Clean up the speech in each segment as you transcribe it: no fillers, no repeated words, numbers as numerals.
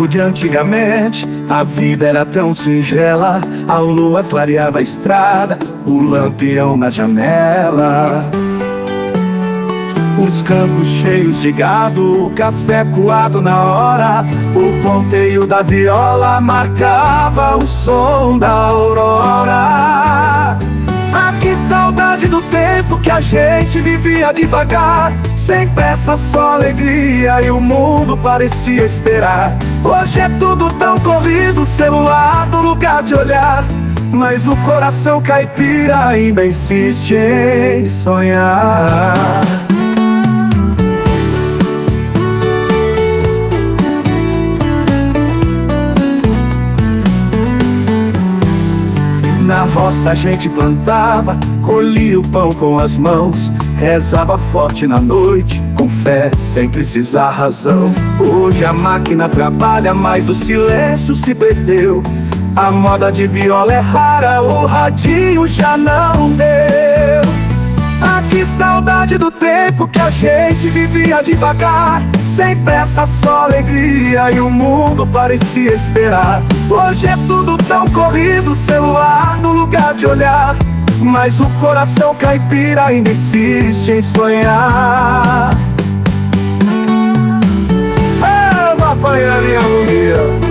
tempo de antigamente, a vida era tão singela. A lua clareava a estrada, o lampião na janela. Os campos cheios de gado, o café coado na hora. O ponteio da viola marcava o som da aurora. Ah, que saudade do tempo que a gente vivia devagar, sem pressa, só alegria, e o mundo parecia esperar. Hoje é tudo tão corrido, celular no lugar de olhar, mas o coração caipira ainda insiste em sonhar. Na roça a gente plantava, colhia o pão com as mãos, rezava forte na noite, com fé, sem precisar razão. Hoje a máquina trabalha, mas o silêncio se perdeu. A moda de viola é rara, o radinho já não deu. Ah, que saudade do tempo que a gente vivia devagar, sem pressa, só alegria, e o mundo parecia esperar. Hoje é tudo tão corrido, celular no lugar de olhar, mas o coração caipira ainda insiste em sonhar. Ah, vou apanhar minha agonia.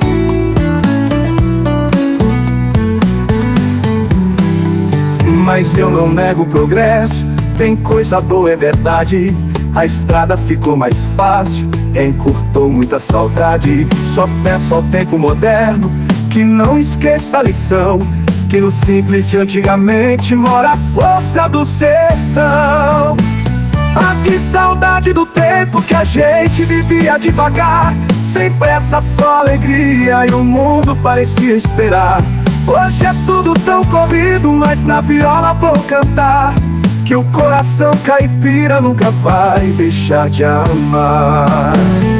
Mas eu não nego o progresso, tem coisa boa, é verdade. A estrada ficou mais fácil, encurtou muita saudade. Só peço ao tempo moderno que não esqueça a lição, que no simples de antigamente mora a força do sertão. Ah, que saudade do tempo que a gente vivia devagar, sem pressa, só alegria, e o mundo parecia esperar. Hoje é tudo tão corrido, mas na viola vou cantar, que o coração caipira nunca vai deixar de amar.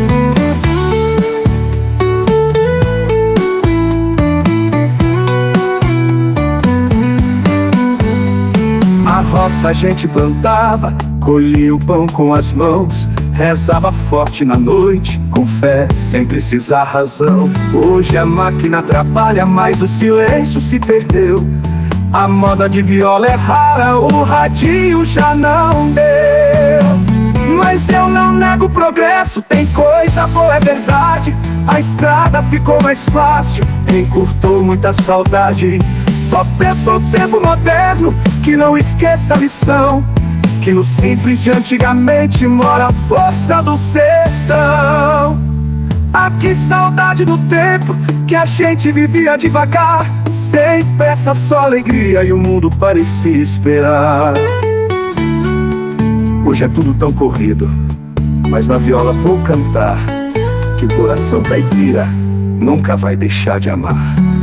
A roça a gente plantava, colhia o pão com as mãos, rezava forte na noite, com fé, sem precisar razão. Hoje a máquina atrapalha, mas o silêncio se perdeu. A moda de viola é rara, o radinho já não deu. Mas eu não nego o progresso, tem coisa boa, é verdade. A estrada ficou mais fácil, encurtou muita saudade. Só peço ao tempo moderno que não esqueça a lição, que no simples de antigamente mora a força do sertão. Ah, que saudade do tempo que a gente vivia devagar, sem pressa, só alegria, e o mundo parecia esperar. Hoje é tudo tão corrido, mas na viola vou cantar, que o coração caipira nunca vai deixar de amar.